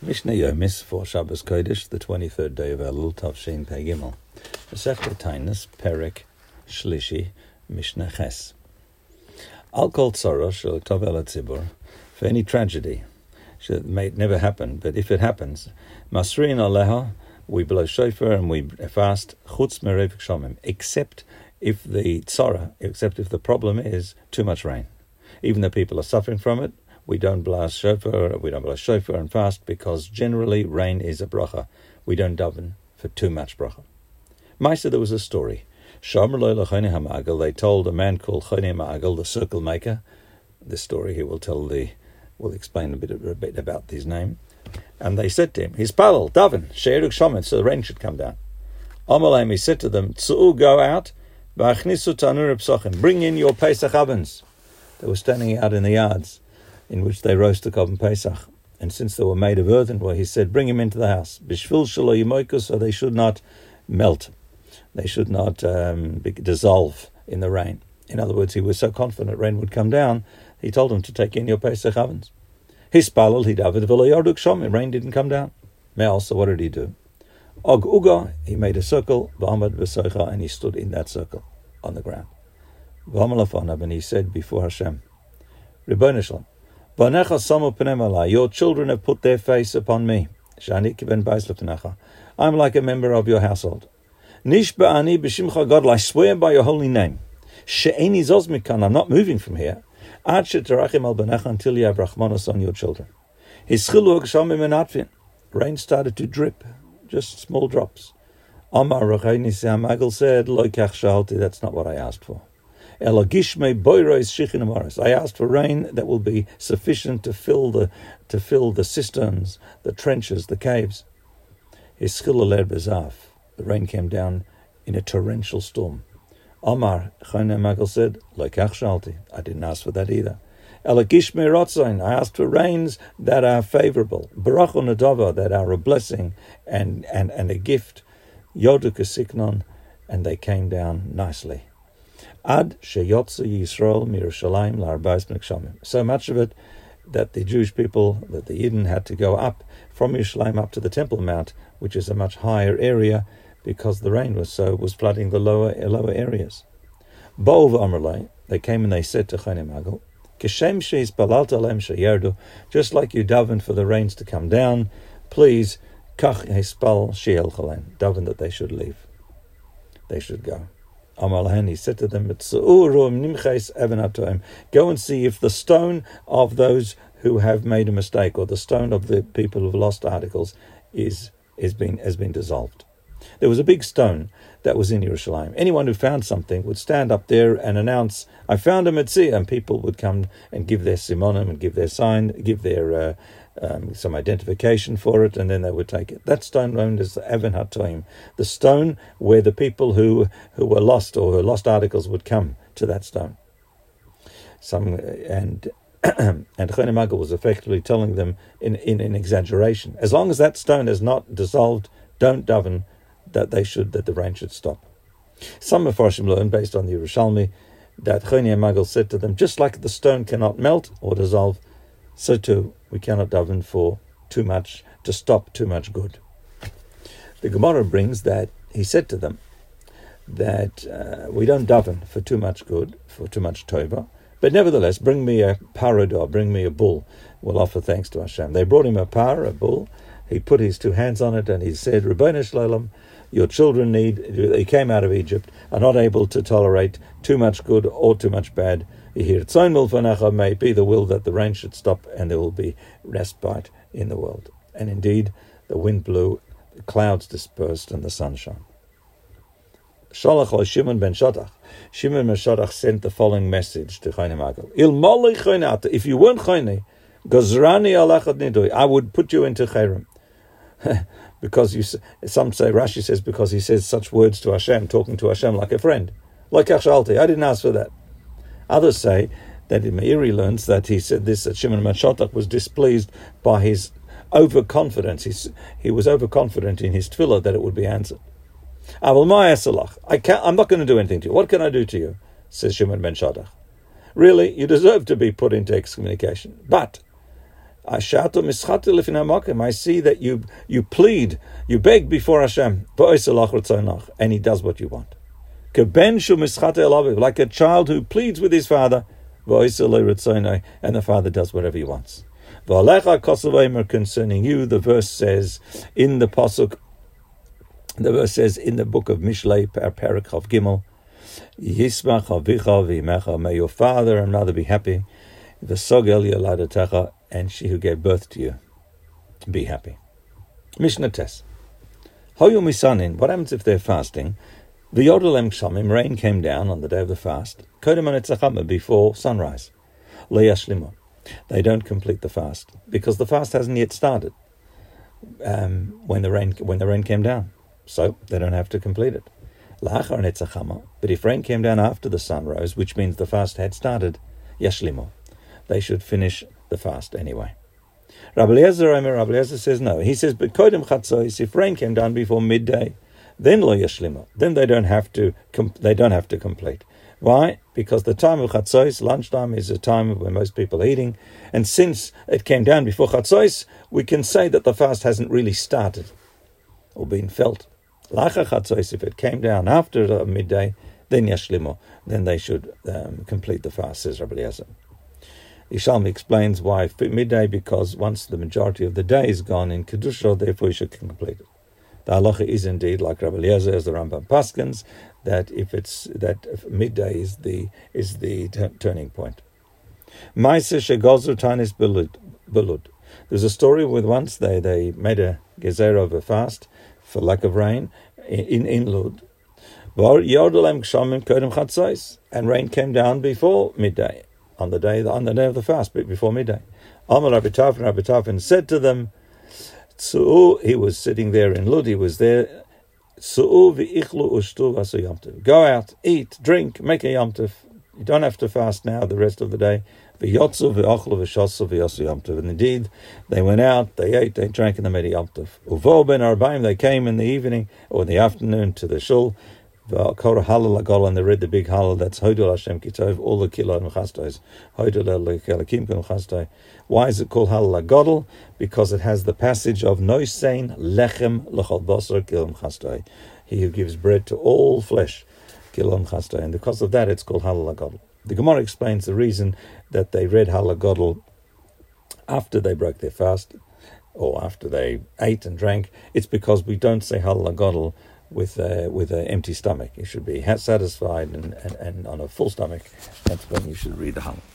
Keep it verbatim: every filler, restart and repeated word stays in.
Mishnah Yomis for Shabbos Kodesh, the twenty-third day of Elul, Tavshin Pei Gimel. Masechta Tainis, Perek, Shlishi, Mishnah Ches. Al kol tzara shel tov el hatzibur, for any tragedy, it may never happen, but if it happens, Masrin aleha, we blow shofar and we fast, chutz merev shomim, except if the tzara, except if the problem is too much rain. Even though people are suffering from it, we don't blast shofar, we don't blast shofar and fast, because generally rain is a bracha. We don't daven for too much bracha. Maisa, there was a story. They told a man called Chonei Ma'agel, the circle maker. This story he will tell the, will explain a bit, a bit about his name. And they said to him, Hispalel, daven, she'eruk shomet, so the rain should come down. Amalem, he said to them, Tzu'u, go out, v'achnisu tanur psochim, bring in your Pesach ovens. They were standing out in the yards in which they roast the Korban Pesach. And since they were made of earthenware, he said, bring him into the house. Bishvil shelo yimoiku, so they should not melt. They should not um, be, dissolve in the rain. In other words, he was so confident rain would come down, he told them to take in your Pesach ovens. Hispalel, he david v'lo yarduk shomim, rain didn't come down. Me'al, so what did he do? Og uga, he made a circle, v'amad v'soicha, and he stood in that circle on the ground. V'amalafonav, and he said before Hashem, Ribono Shalom, v'anecha samu pneim alai, your children have put their face upon me. Shani kiven bais lefnecha, I'm like a member of your household. Nish ba'ani b'shimcha God, I swear by your holy name. She'eni zozmikan, I'm not moving from here. Ad she'terachim al b'necha, until you have rachmanos on your children. Hischilu ha'gshamim enatfin, rain started to drip, just small drops. Amar Rachai Nisi HaMagel said, Lo kach shalti, that's not what I asked for. Ela gishmei boiros shichin amaris, I asked for rain that will be sufficient to fill the to fill the cisterns, the trenches, the caves. Hischilu ler bezaf, the rain came down in a torrential storm. Amar Chonei Magel said, Lo kach shalti, I didn't ask for that either. Ela gishmei rotzain, I asked for rains that are favorable, barach unadava, that are a blessing and, and, and a gift, yodu kasiknon, and they came down nicely. Ad sheyotze Yisrael mirushalayim la'arba'is b'nei. So much of it that the Jewish people, that the Yidden had to go up from Yerushalayim up to the Temple Mount, which is a much higher area, because the rain was so was flooding the lower lower areas. Bo'u v'amrlei, they came and they said to Chonei Magel, Kishem she'ispalalta aleim sheyerdu, just like you davened for the rains to come down, please kach hispal she'el chaleim, daven that they should leave, they should go. Amalhan, he said to them, go and see if the stone of those who have made a mistake, or the stone of the people who have lost articles, is is been has been dissolved. There was a big stone that was in Yerushalayim. Anyone who found something would stand up there and announce, I found a metzia, and people would come and give their simonim and give their sign, give their uh, um, some identification for it, and then they would take it. That stone known as the Even HaToim, the stone where the people who, who were lost or who lost articles would come to that stone. Some and and Chonei Magel was effectively telling them in, in in exaggeration, as long as that stone is not dissolved, don't daven that they should that the rain should stop. Some Mefarshim learn, based on the Yerushalmi, that Chonei Magel said to them, just like the stone cannot melt or dissolve, so too we cannot daven for too much, to stop too much good. The Gemara brings that he said to them that uh, we don't daven for too much good, for too much tova, but nevertheless, bring me a parador, bring me a bull, we'll offer thanks to Hashem. They brought him a par, a bull. He put his two hands on it and he said, Ribono Shalom, your children need, they came out of Egypt, are not able to tolerate too much good or too much bad. May it be the will that the rain should stop and there will be respite in the world. And indeed, the wind blew, the clouds dispersed, and the sun shone. Shalach Shimon ben Shotach. Shimon ben Shotach sent the following message to Chonei Magel. If you weren't Chonei, Gozrani alachad nidui, I would put you into Cherem. Because you, some say, Rashi says, because he says such words to Hashem, talking to Hashem like a friend. Like Achshalti, I didn't ask for that. Others say that Meiri learns that he said this, that Shimon ben Shotach was displeased by his overconfidence. He's, he was overconfident in his tefillah that it would be answered. I can't, I'm not going to do anything to you. What can I do to you? Says Shimon ben Shotach. Really, you deserve to be put into excommunication. But I see that you you plead, you beg before Hashem, and He does what you want. Like a child who pleads with his father, and the father does whatever he wants. Concerning you, the verse says in the pasuk, the verse says in the book of Mishlei, Parak Chav Gimel, Yismach avicha v'imecha, may your father and mother be happy, v'sogel yoladatecha, and she who gave birth to you, be happy. Mishnah Tes. Hoyu misanin, what happens if they're fasting? V'yodolem kshamim, rain came down on the day of the fast, kodem anitzachama, before sunrise. Leyashlimo, they don't complete the fast, because the fast hasn't yet started um, when the rain when the rain came down. So they don't have to complete it. La'achar anitzachama, but if rain came down after the sun rose, which means the fast had started, yashlimo, they should finish the fast anyway. Rabbi Eliezer, Rabbi Eliezer says no. He says, but kodem chatzos, if rain came down before midday, then lo yashlima, then they don't have to com- they don't have to complete. Why? Because the time of chatzos, lunchtime, is a time when most people are eating, and since it came down before chatzos, we can say that the fast hasn't really started or been felt. Lacha chatzos, if it came down after midday, then yashlimo, then they should um, complete the fast, says Rabbi Eliezer. Yishalmi explains why midday, because once the majority of the day is gone in Kedusha, therefore you should complete it. The halacha is indeed like Rabbi Eliezer, as the Rambam paskins, that if it's that midday is the is the t- turning point. Ma'aseh shegozer tanis belud. There's a story with once they, they made a gezer of a fast for lack of rain in in Lud. And rain came down before midday. On the day, on the day of the fast, before midday, Amar Rabbi Tarfon, Rabbi Tarfon said to them, "Su'u," he was sitting there in Lud, he was there. "Su'u v'ichlu ushtu v'asu yom tov." Go out, eat, drink, make a yom tov. You don't have to fast now the rest of the day. V'yotzu v'achlu v'shosu v'yasu yom tov. And indeed, they went out, they ate, they drank, and they made a yom tov. Uvo ben arbaim, they came in the evening or in the afternoon to the shul. V'kol halal agol, and they read the big halal. That's Hodul Hashem Kitov, all the kilo and chastos. Hodul Elikim and chastos. Why is it called halal agol? Because it has the passage of Noisein lechem l'chol basar kilom chastos. He who gives bread to all flesh, kilom chastos. And because of that, it's called halal agol. The Gemara explains the reason that they read halal agol after they broke their fast, or after they ate and drank. It's because we don't say halal agol with uh, with an empty stomach. You should be satisfied and, and, and on a full stomach. That's when you should read the halal.